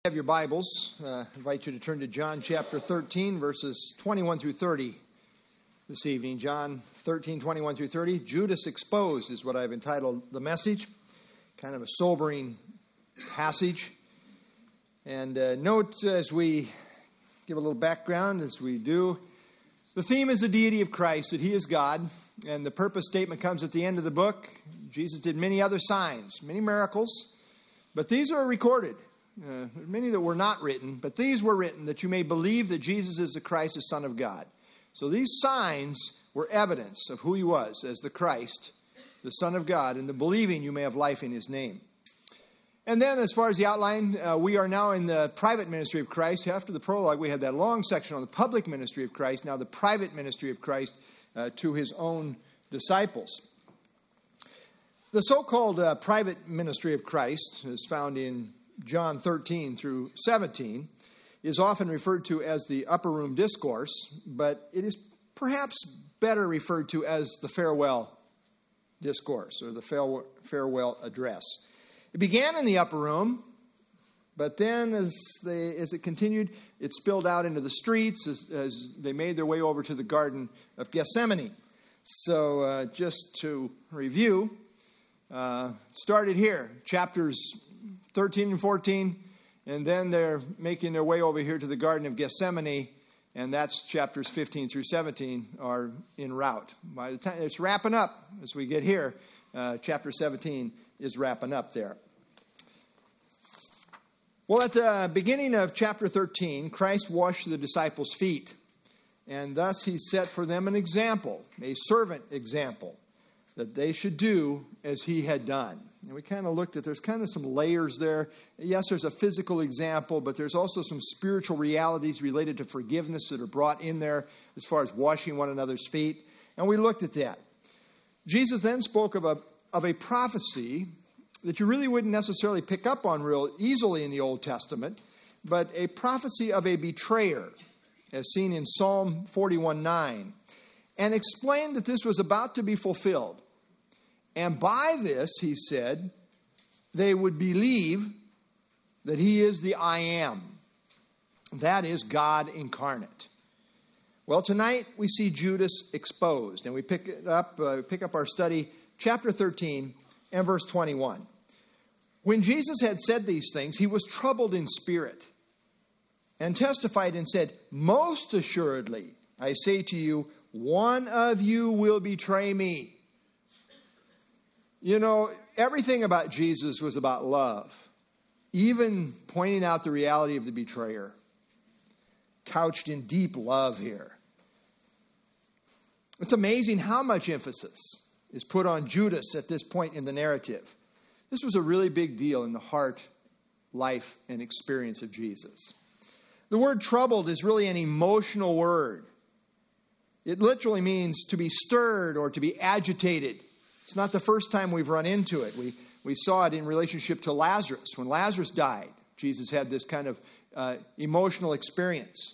Have your Bibles. I invite you to turn to John chapter 13, verses 21 through 30 this evening. John 13, 21 through 30. Judas Exposed is what I've entitled the message. Kind of a sobering passage. And note as we give a little background, as we do, the theme is the deity of Christ, that He is God. And the purpose statement comes at the end of the book. Jesus did many other signs, many miracles, but these are recorded. Many that were not written, but these were written that you may believe that Jesus is the Christ, the Son of God. So these signs were evidence of who He was as the Christ, the Son of God, and the believing you may have life in His name. And then as far as the outline, we are now in the private ministry of Christ. After the prologue, we had that long section on the public ministry of Christ, now the private ministry of Christ to His own disciples. The so-called private ministry of Christ is found in John 13 through 17, is often referred to as the upper room discourse, but it is perhaps better referred to as the farewell discourse or the farewell address. It began in the upper room, but then as it continued, it spilled out into the streets as they made their way over to the Garden of Gethsemane. So just to review, started here, chapters 13 and 14, and then they're making their way over here to the Garden of Gethsemane, and that's chapters 15 through 17 are en route. By the time it's wrapping up, as we get here, chapter 17 is wrapping up there. Well, at the beginning of chapter 13, Christ washed the disciples' feet, and thus He set for them an example, a servant example, that they should do as He had done. And we kind of looked at, there's kind of some layers there. Yes, there's a physical example, but there's also some spiritual realities related to forgiveness that are brought in there as far as washing one another's feet. And we looked at that. Jesus then spoke of a prophecy that you really wouldn't necessarily pick up on real easily in the Old Testament, but a prophecy of a betrayer, as seen in Psalm 41:9, and explained that this was about to be fulfilled. And by this, He said, they would believe that He is the I Am. That is God incarnate. Well, tonight we see Judas exposed. And we pick up our study, chapter 13 and verse 21. When Jesus had said these things, He was troubled in spirit and testified and said, most assuredly, I say to you, one of you will betray me. You know, everything about Jesus was about love, even pointing out the reality of the betrayer, couched in deep love here. It's amazing how much emphasis is put on Judas at this point in the narrative. This was a really big deal in the heart, life, and experience of Jesus. The word troubled is really an emotional word. It literally means to be stirred or to be agitated. It's not the first time we've run into it. We saw it in relationship to Lazarus. When Lazarus died, Jesus had this kind of emotional experience.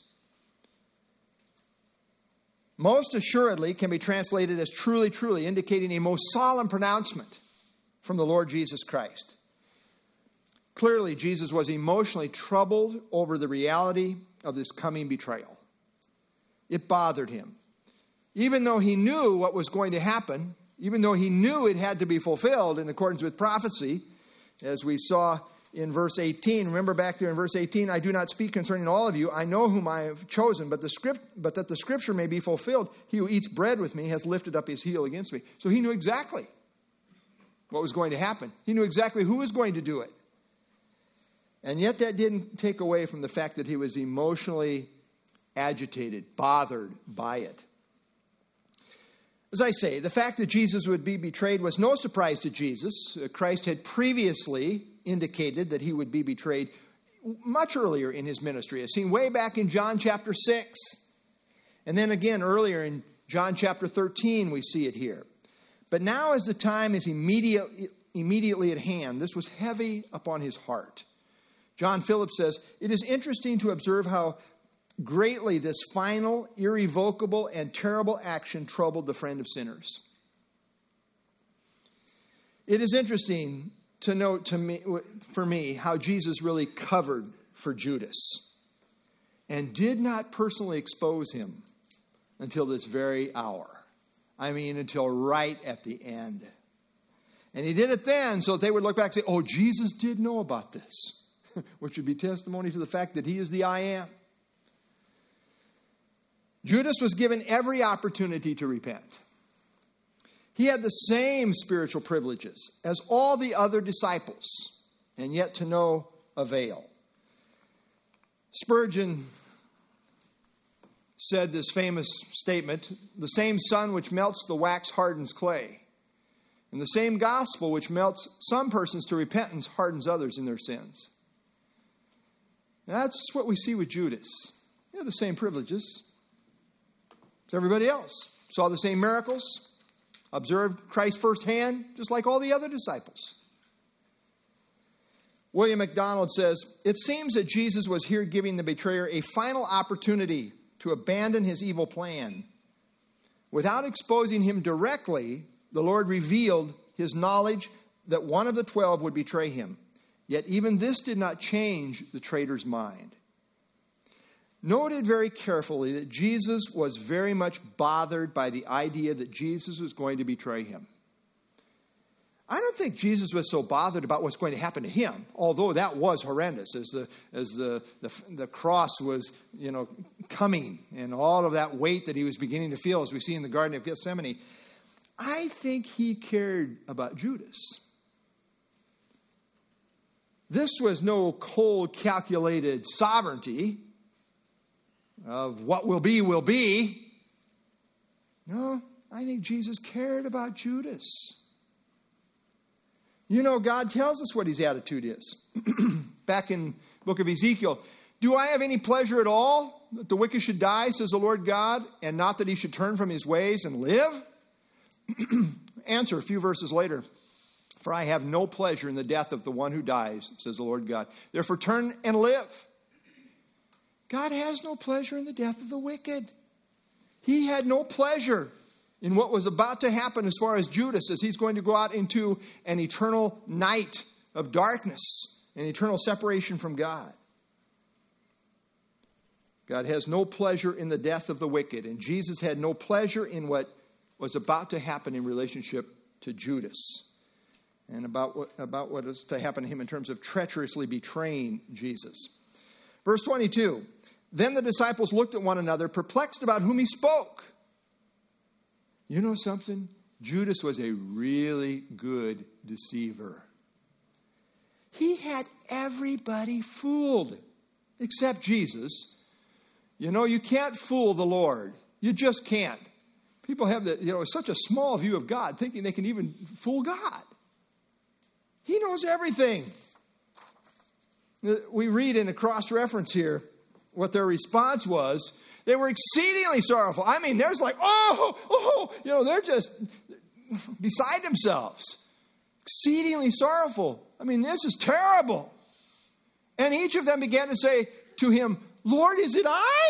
Most assuredly can be translated as truly, truly, indicating a most solemn pronouncement from the Lord Jesus Christ. Clearly, Jesus was emotionally troubled over the reality of this coming betrayal. It bothered Him. Even though He knew what was going to happen, even though He knew it had to be fulfilled in accordance with prophecy, as we saw in verse 18. Remember back there in verse 18, I do not speak concerning all of you. I know whom I have chosen, but that the scripture may be fulfilled. He who eats bread with me has lifted up his heel against me. So He knew exactly what was going to happen. He knew exactly who was going to do it. And yet that didn't take away from the fact that He was emotionally agitated, bothered by it. As I say, the fact that Jesus would be betrayed was no surprise to Jesus. Christ had previously indicated that He would be betrayed much earlier in His ministry, as seen way back in John chapter 6. And then again earlier in John chapter 13, we see it here. But now as the time is immediately at hand, this was heavy upon His heart. John Phillips says, it is interesting to observe how greatly this final, irrevocable, and terrible action troubled the friend of sinners. It is interesting to note for me how Jesus really covered for Judas and did not personally expose him until this very hour. I mean, until right at the end. And he did it then so that they would look back and say, oh, Jesus did know about this, which would be testimony to the fact that he is the I am. Judas was given every opportunity to repent. He had the same spiritual privileges as all the other disciples, and yet to no avail. Spurgeon said this famous statement, the same sun which melts the wax hardens clay, and the same gospel which melts some persons to repentance hardens others in their sins. That's what we see with Judas. He had the same privileges as everybody else. Saw the same miracles, observed Christ firsthand, just like all the other disciples. William MacDonald says, it seems that Jesus was here giving the betrayer a final opportunity to abandon his evil plan. Without exposing him directly, the Lord revealed his knowledge that one of the 12 would betray him. Yet even this did not change the traitor's mind. Noted very carefully that Jesus was very much bothered by the idea that Jesus was going to betray him. I don't think Jesus was so bothered about what's going to happen to him, although that was horrendous as the cross was, coming and all of that weight that he was beginning to feel as we see in the Garden of Gethsemane. I think he cared about Judas. This was no cold, calculated sovereignty of what will be, will be. No, I think Jesus cared about Judas. God tells us what his attitude is. Back in the book of Ezekiel, do I have any pleasure at all that the wicked should die, says the Lord God, and not that he should turn from his ways and live? Answer a few verses later. For I have no pleasure in the death of the one who dies, says the Lord God. Therefore turn and live. God has no pleasure in the death of the wicked. He had no pleasure in what was about to happen as far as Judas, as he's going to go out into an eternal night of darkness, an eternal separation from God. God has no pleasure in the death of the wicked, and Jesus had no pleasure in what was about to happen in relationship to Judas, and about what is to happen to him in terms of treacherously betraying Jesus. Verse 22, then the disciples looked at one another, perplexed about whom he spoke. You know something? Judas was a really good deceiver. He had everybody fooled except Jesus. You can't fool the Lord. You just can't. People have such a small view of God, thinking they can even fool God. He knows everything. We read in a cross-reference here what their response was. They were exceedingly sorrowful. I mean, there's like, they're just beside themselves. Exceedingly sorrowful. I mean, this is terrible. And each of them began to say to him, Lord, is it I?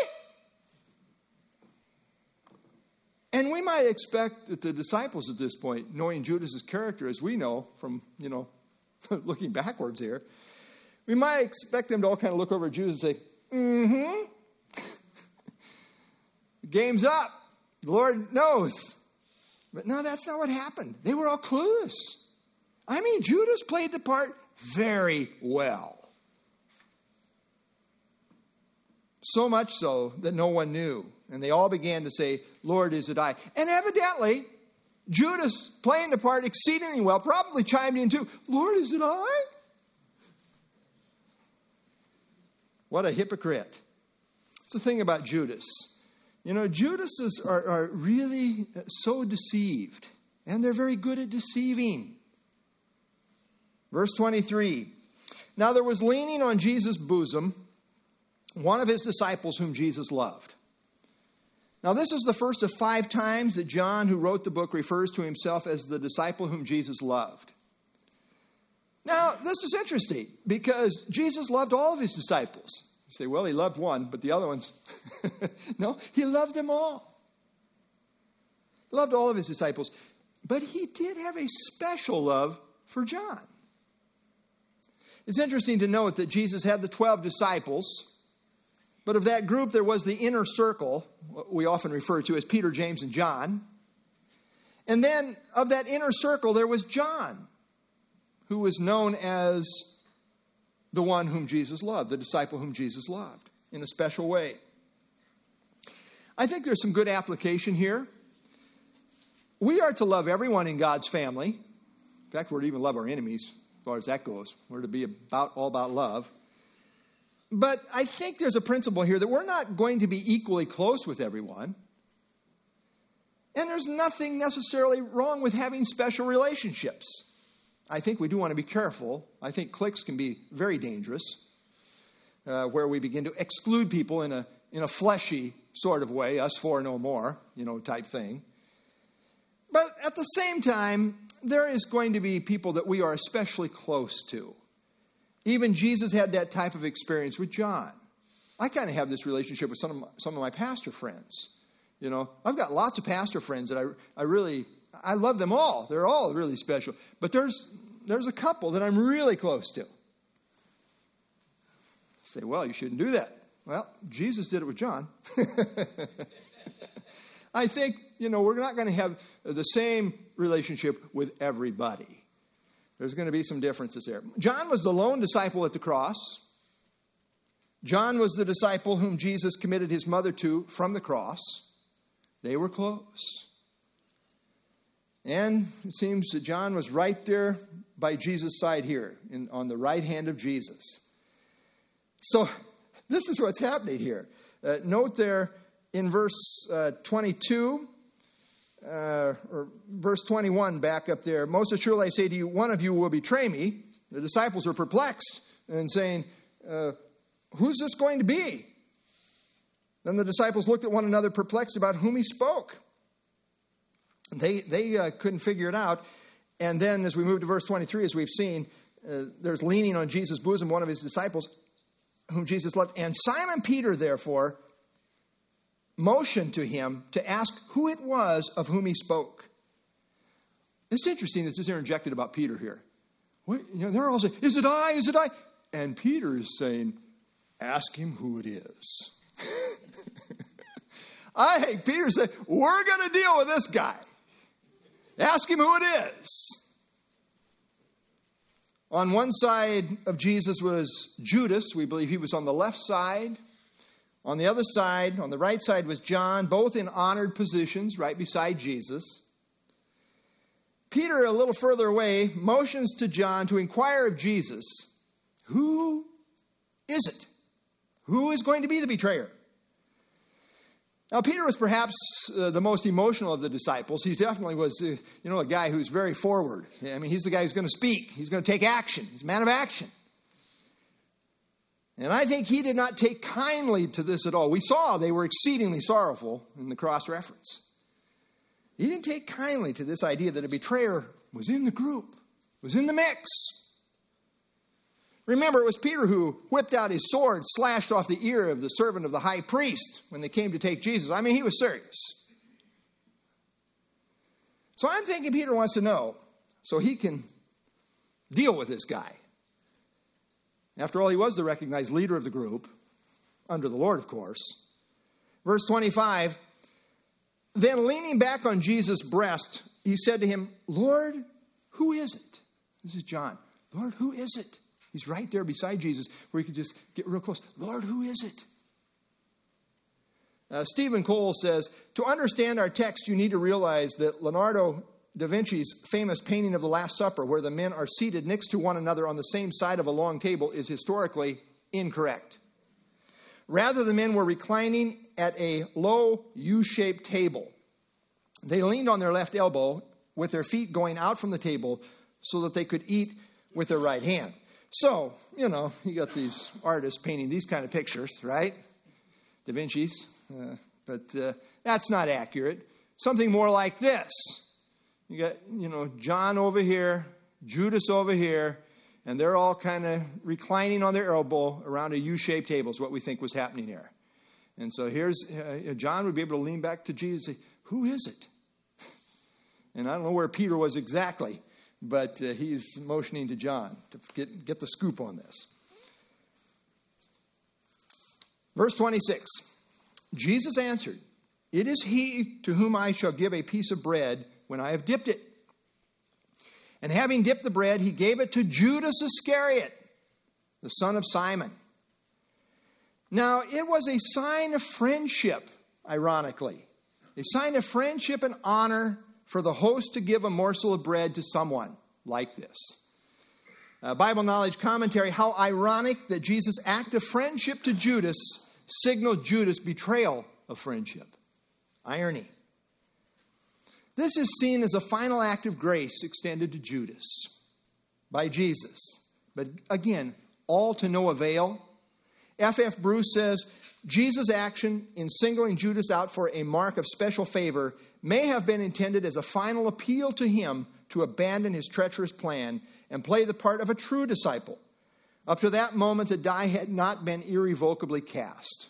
And we might expect that the disciples at this point, knowing Judas's character as we know from, looking backwards here, we might expect them to all kind of look over at Judas and say, the game's up. The Lord knows. But no, that's not what happened. They were all clueless. I mean, Judas played the part very well. So much so that no one knew. And they all began to say, Lord, is it I? And evidently, Judas, playing the part exceedingly well, probably chimed in too. Lord, is it I? What a hypocrite. It's the thing about Judas. Judases are really so deceived. And they're very good at deceiving. Verse 23. Now there was leaning on Jesus' bosom one of his disciples whom Jesus loved. Now this is the first of 5 times that John, who wrote the book, refers to himself as the disciple whom Jesus loved. Now this is interesting because Jesus loved all of his disciples. You say, well, he loved one, but the other ones, no, he loved them all. He loved all of his disciples, but he did have a special love for John. It's interesting to note that Jesus had the 12 disciples, but of that group there was the inner circle, what we often refer to as Peter, James, and John. And then of that inner circle there was John, who was known as the one whom Jesus loved, the disciple whom Jesus loved in a special way. I think there's some good application here. We are to love everyone in God's family. In fact, we're to even love our enemies as far as that goes. We're to be all about love. But I think there's a principle here that we're not going to be equally close with everyone. And there's nothing necessarily wrong with having special relationships. I think we do want to be careful. I think cliques can be very dangerous, where we begin to exclude people in a fleshy sort of way, us four no more, type thing. But at the same time, there is going to be people that we are especially close to. Even Jesus had that type of experience with John. I kind of have this relationship with some of my pastor friends. I've got lots of pastor friends that I love them all. They're all really special. But there's a couple that I'm really close to. Say, well, you shouldn't do that. Well, Jesus did it with John. I think, we're not going to have the same relationship with everybody. There's going to be some differences there. John was the lone disciple at the cross. John was the disciple whom Jesus committed his mother to from the cross. They were close. And it seems that John was right there by Jesus' side here, on the right hand of Jesus. So this is what's happening here. Note there in verse 22, or verse 21, back up there. Most assuredly I say to you, one of you will betray me. The disciples are perplexed and saying, who's this going to be? Then the disciples looked at one another perplexed about whom he spoke. They couldn't figure it out. And then as we move to verse 23, as we've seen, there's leaning on Jesus' bosom, one of his disciples, whom Jesus loved. And Simon Peter, therefore, motioned to him to ask who it was of whom he spoke. It's interesting that this is interjected about Peter here. They're all saying, is it I? Is it I? And Peter is saying, ask him who it is. Peter said, we're going to deal with this guy. Ask him who it is. On one side of Jesus was Judas. We believe he was on the left side. On the other side, on the right side, was John, both in honored positions right beside Jesus. Peter, a little further away, motions to John to inquire of Jesus, who is it? Who is going to be the betrayer? Now, Peter was perhaps the most emotional of the disciples. He definitely was, a guy who's very forward. I mean, he's the guy who's going to speak. He's going to take action. He's a man of action. And I think he did not take kindly to this at all. We saw they were exceedingly sorrowful in the cross reference. He didn't take kindly to this idea that a betrayer was in the group, was in the mix. Remember, it was Peter who whipped out his sword, slashed off the ear of the servant of the high priest when they came to take Jesus. I mean, he was serious. So I'm thinking Peter wants to know so he can deal with this guy. After all, he was the recognized leader of the group, under the Lord, of course. Verse 25, then leaning back on Jesus' breast, he said to him, Lord, who is it? This is John. Lord, who is it? He's right there beside Jesus where he could just get real close. Lord, who is it? Stephen Cole says, to understand our text, you need to realize that Leonardo da Vinci's famous painting of the Last Supper, where the men are seated next to one another on the same side of a long table, is historically incorrect. Rather, the men were reclining at a low U-shaped table. They leaned on their left elbow with their feet going out from the table so that they could eat with their right hand. So, you got these artists painting these kind of pictures, right? Da Vinci's. But that's not accurate. Something more like this. You got, John over here, Judas over here, and they're all kind of reclining on their elbow around a U-shaped table is what we think was happening here. And so here's, John would be able to lean back to Jesus and say, who is it? And I don't know where Peter was exactly But he's motioning to John to get the scoop on this. Verse 26, Jesus answered, "It is he to whom I shall give a piece of bread when I have dipped it." And having dipped the bread, he gave it to Judas Iscariot, the son of Simon. Now, it was a sign of friendship, ironically. A sign of friendship and honor for the host to give a morsel of bread to someone like this. Bible Knowledge Commentary, how ironic that Jesus' act of friendship to Judas signaled Judas' betrayal of friendship. Irony. This is seen as a final act of grace extended to Judas by Jesus. But again, all to no avail. F.F. Bruce says, Jesus' action in singling Judas out for a mark of special favor may have been intended as a final appeal to him to abandon his treacherous plan and play the part of a true disciple. Up to that moment, the die had not been irrevocably cast.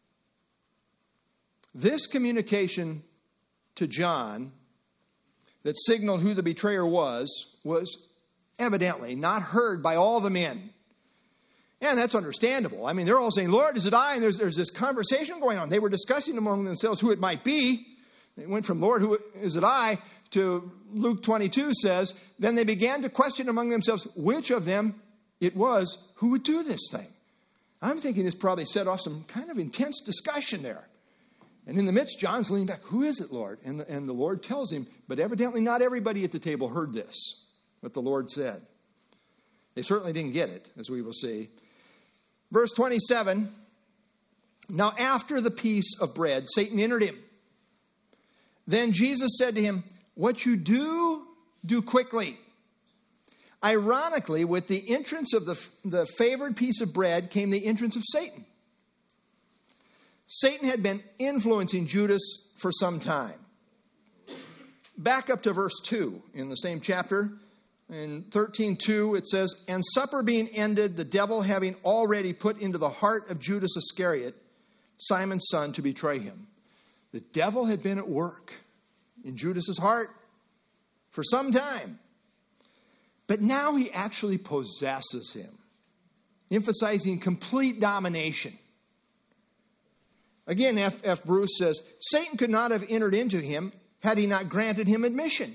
This communication to John that signaled who the betrayer was evidently not heard by all the men. And that's understandable. I mean, they're all saying, "Lord, is it I?" And there's this conversation going on. They were discussing among themselves who it might be. They went from, "Lord, who is it I?" to Luke 22 says, then they began to question among themselves which of them it was who would do this thing. I'm thinking this probably set off some kind of intense discussion there. And in the midst, John's leaning back, "Who is it, Lord?" And the Lord tells him, but evidently not everybody at the table heard this, what the Lord said. They certainly didn't get it, as we will see. Verse 27, now after the piece of bread, Satan entered him. Then Jesus said to him, "What you do, do quickly." Ironically, with the entrance of the favored piece of bread came the entrance of Satan. Satan had been influencing Judas for some time. Back up to verse 2 in the same chapter. In 13:2 it says, "And supper being ended, the devil having already put into the heart of Judas Iscariot, Simon's son, to betray him." The devil had been at work in Judas's heart for some time. But now he actually possesses him, emphasizing complete domination. Again, F. Bruce says, Satan could not have entered into him had he not granted him admission.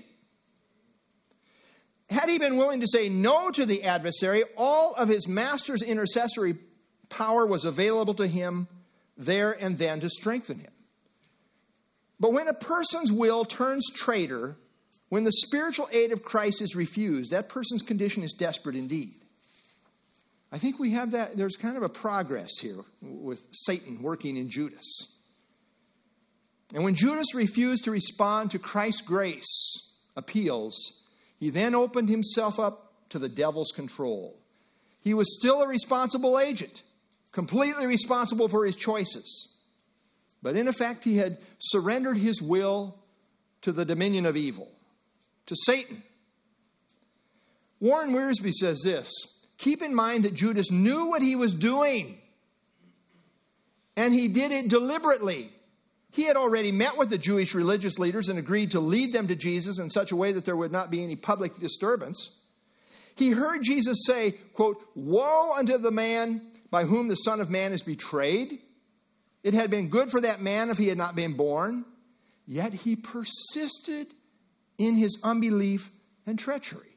Had he been willing to say no to the adversary, all of his master's intercessory power was available to him there and then to strengthen him. But when a person's will turns traitor, when the spiritual aid of Christ is refused, that person's condition is desperate indeed. I think we have that. There's kind of a progress here with Satan working in Judas. And when Judas refused to respond to Christ's grace appeals, he then opened himself up to the devil's control. He was still a responsible agent, completely responsible for his choices. But in effect, he had surrendered his will to the dominion of evil, to Satan. Warren Wiersbe says this, keep in mind that Judas knew what he was doing, and he did it deliberately. He had already met with the Jewish religious leaders and agreed to lead them to Jesus in such a way that there would not be any public disturbance. He heard Jesus say, quote, "Woe unto the man by whom the Son of Man is betrayed. It had been good for that man if he had not been born." Yet he persisted in his unbelief and treachery.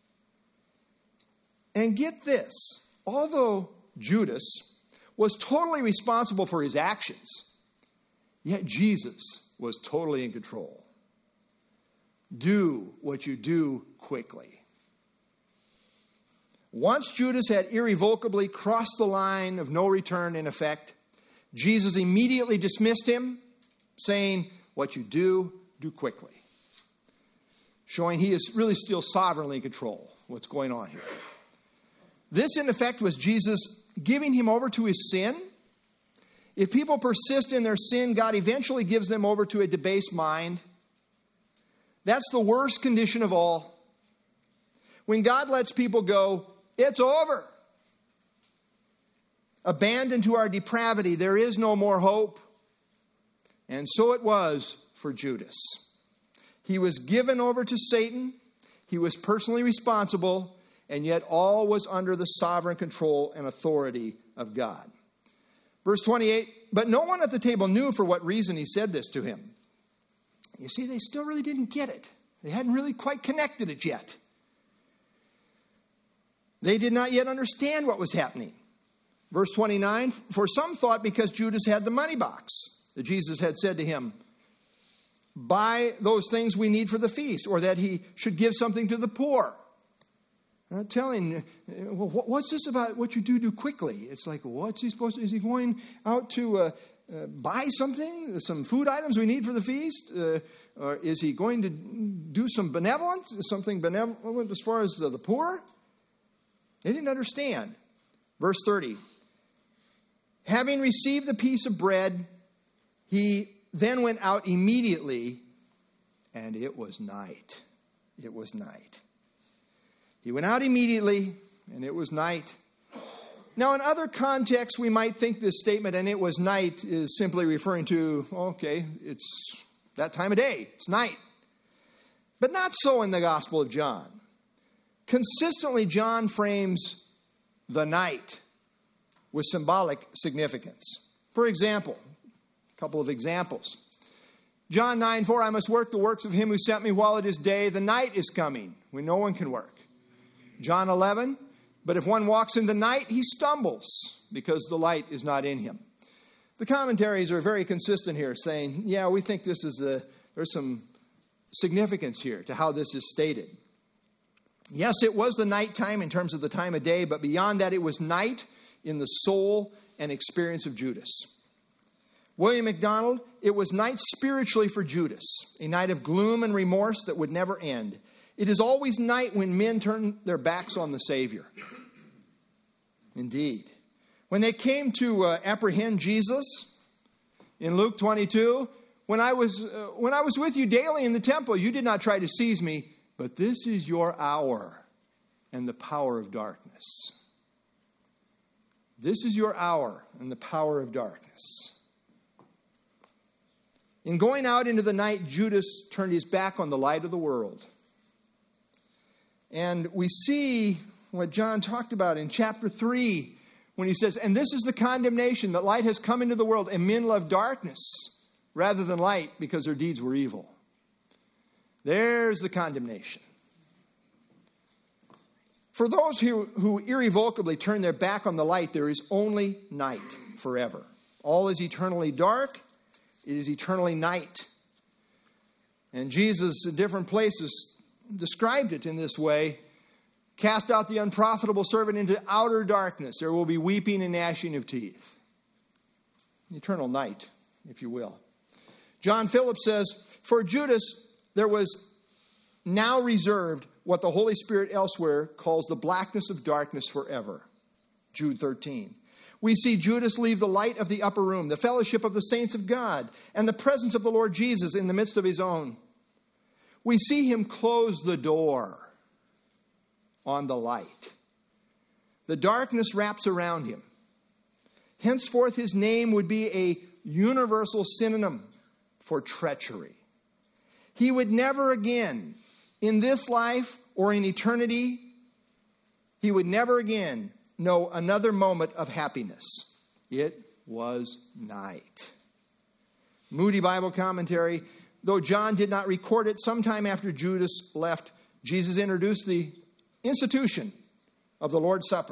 And get this, although Judas was totally responsible for his actions, yet Jesus was totally in control. Do what you do quickly. Once Judas had irrevocably crossed the line of no return in effect, Jesus immediately dismissed him, saying, "What you do, do quickly." Showing he is really still sovereignly in control of what's going on here. This, in effect, was Jesus giving him over to his sin. If people persist in their sin, God eventually gives them over to a debased mind. That's the worst condition of all. When God lets people go, it's over. Abandoned to our depravity, there is no more hope. And so it was for Judas. He was given over to Satan. He was personally responsible, and yet all was under the sovereign control and authority of God. Verse 28, but no one at the table knew for what reason he said this to him. You see, they still really didn't get it. They hadn't really quite connected it yet. They did not yet understand what was happening. Verse 29, for some thought because Judas had the money box, that Jesus had said to him, buy those things we need for the feast, or that he should give something to the poor. Not telling, well, what's this about what you do quickly? It's like, what's he supposed to, is he going out to buy something, some food items we need for the feast? Or is he going to do some benevolence, something benevolent as far as the poor? They didn't understand. Verse 30, having received the piece of bread, he then went out immediately, and it was night. It was night. He went out immediately, and it was night. Now, in other contexts, we might think this statement, and it was night, is simply referring to, okay, it's that time of day. It's night. But not so in the Gospel of John. Consistently, John frames the night with symbolic significance. For example, a couple of examples. John 9:4, I must work the works of him who sent me while it is day. The night is coming when no one can work. John 11, but if one walks in the night, he stumbles because the light is not in him. The commentaries are very consistent here, saying, yeah, we think this is there's some significance here to how this is stated. Yes, it was the nighttime in terms of the time of day, but beyond that, it was night in the soul and experience of Judas. William MacDonald, it was night spiritually for Judas, a night of gloom and remorse that would never end. It is always night when men turn their backs on the Savior. Indeed. When they came to apprehend Jesus in Luke 22, when I was with you daily in the temple, you did not try to seize me, but this is your hour and the power of darkness. This is your hour and the power of darkness. In going out into the night, Judas turned his back on the light of the world. And we see what John talked about in chapter 3 when he says, and this is the condemnation, that light has come into the world, and men love darkness rather than light because their deeds were evil. There's the condemnation. For those who irrevocably turn their back on the light, there is only night forever. All is eternally dark. It is eternally night. And Jesus, in different places, described it in this way. Cast out the unprofitable servant into outer darkness. There will be weeping and gnashing of teeth. Eternal night, if you will. John Phillips says, for Judas, there was now reserved what the Holy Spirit elsewhere calls the blackness of darkness forever. Jude 13. We see Judas leave the light of the upper room, the fellowship of the saints of God, and the presence of the Lord Jesus in the midst of his own. We see him close the door on the light. The darkness wraps around him. Henceforth, his name would be a universal synonym for treachery. He would never again, in this life or in eternity, he would never again know another moment of happiness. It was night. Moody Bible Commentary, though John did not record it, sometime after Judas left, Jesus introduced the institution of the Lord's Supper.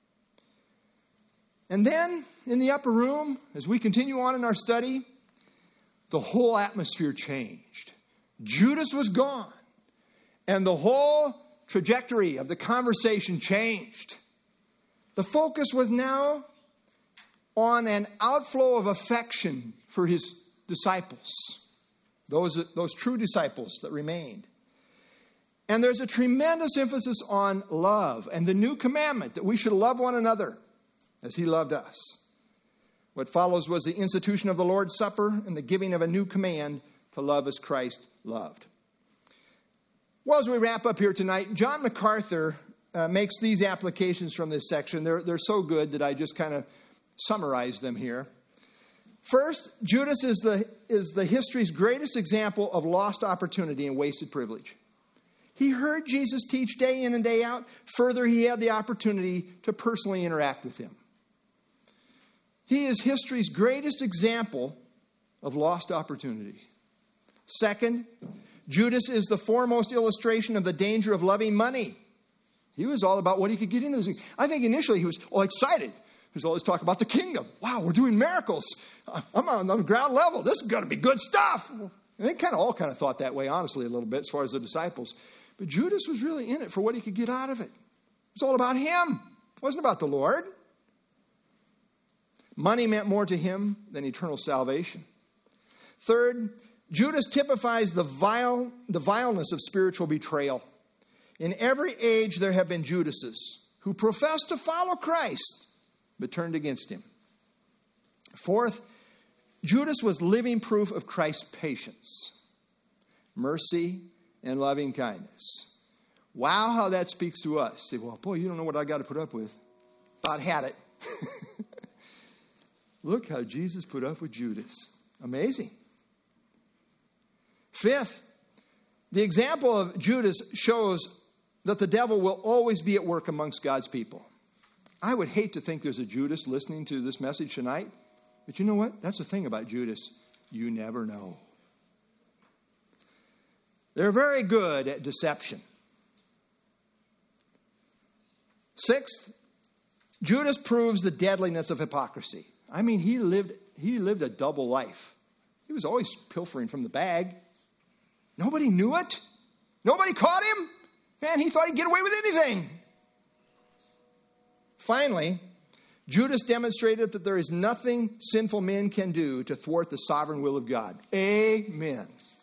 And then, in the upper room, as we continue on in our study, the whole atmosphere changed. Judas was gone, and the whole trajectory of the conversation changed. The focus was now on an outflow of affection for his disciples, those true disciples that remained. And there's a tremendous emphasis on love and the new commandment that we should love one another as he loved us. What follows was the institution of the Lord's Supper and the giving of a new command to love as Christ loved. Well, as we wrap up here tonight, John MacArthur makes these applications from this section. They're so good that I just kind of summarize them here. First, Judas is the history's greatest example of lost opportunity and wasted privilege. He heard Jesus teach day in and day out. Further, he had the opportunity to personally interact with him. He is history's greatest example of lost opportunity. Second, Judas is the foremost illustration of the danger of loving money. He was all about what he could get into this. I think initially he was all excited. He was always talking about the kingdom. Wow, we're doing miracles. I'm on the ground level. This is going to be good stuff. And they all thought that way, honestly, a little bit, as far as the disciples. But Judas was really in it for what he could get out of it. It was all about him. It wasn't about the Lord. Money meant more to him than eternal salvation. Third, Judas typifies the vileness of spiritual betrayal. In every age there have been Judases who professed to follow Christ but turned against him. Fourth, Judas was living proof of Christ's patience, mercy, and loving kindness. Wow, how that speaks to us. Say, well, boy, you don't know what I got to put up with. Thought had it. Look how Jesus put up with Judas. Amazing. Fifth, the example of Judas shows that the devil will always be at work amongst God's people. I would hate to think there's a Judas listening to this message tonight. But you know what? That's the thing about Judas. You never know. They're very good at deception. Sixth, Judas proves the deadliness of hypocrisy. I mean, he lived a double life. He was always pilfering from the bag. Nobody knew it. Nobody caught him. Man, he thought he'd get away with anything. Finally, Judas demonstrated that there is nothing sinful men can do to thwart the sovereign will of God. Amen.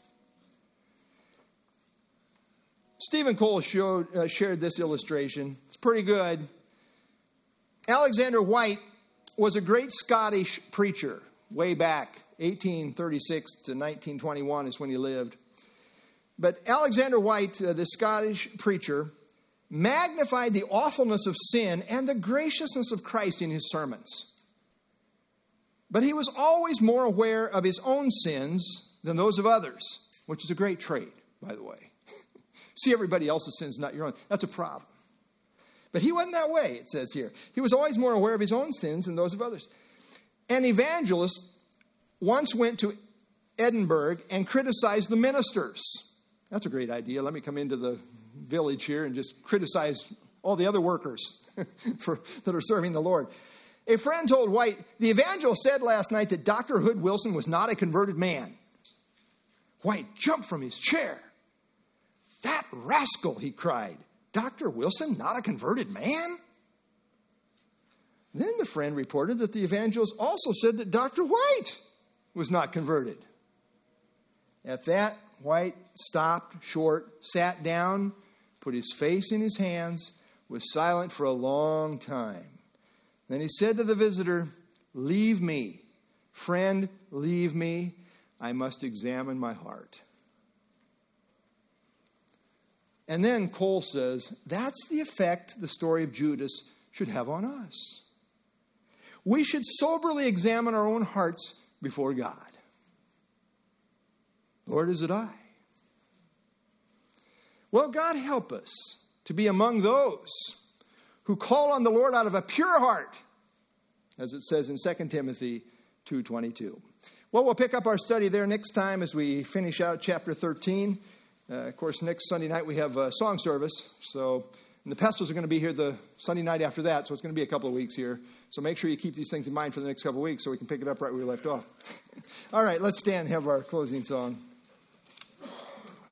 Stephen Cole shared this illustration. It's pretty good. Alexander White was a great Scottish preacher way back. 1836 to 1921 is when he lived. But Alexander White, the Scottish preacher, magnified the awfulness of sin and the graciousness of Christ in his sermons. But he was always more aware of his own sins than those of others, which is a great trait, by the way. See everybody else's sins, not your own. That's a problem. But he wasn't that way, it says here. He was always more aware of his own sins than those of others. An evangelist once went to Edinburgh and criticized the ministers. That's a great idea. Let me come into the village here and just criticize all the other workers that are serving the Lord. A friend told White, the evangelist said last night that Dr. Hood Wilson was not a converted man. White jumped from his chair. That rascal, he cried. Dr. Wilson, not a converted man? Then the friend reported that the evangelist also said that Dr. White was not converted. At that, White stopped short, sat down, put his face in his hands, was silent for a long time. Then he said to the visitor, leave me. Friend, leave me. I must examine my heart. And then Cole says, that's the effect the story of Judas should have on us. We should soberly examine our own hearts before God. Lord, is it I? Well, God help us to be among those who call on the Lord out of a pure heart, as it says in 2 Timothy 2:22. Well, we'll pick up our study there next time as we finish out chapter 13. Of course, next Sunday night we have a song service. And the pastors are going to be here the Sunday night after that, so it's going to be a couple of weeks here. So make sure you keep these things in mind for the next couple of weeks so we can pick it up right where we left off. All right, let's stand and have our closing song.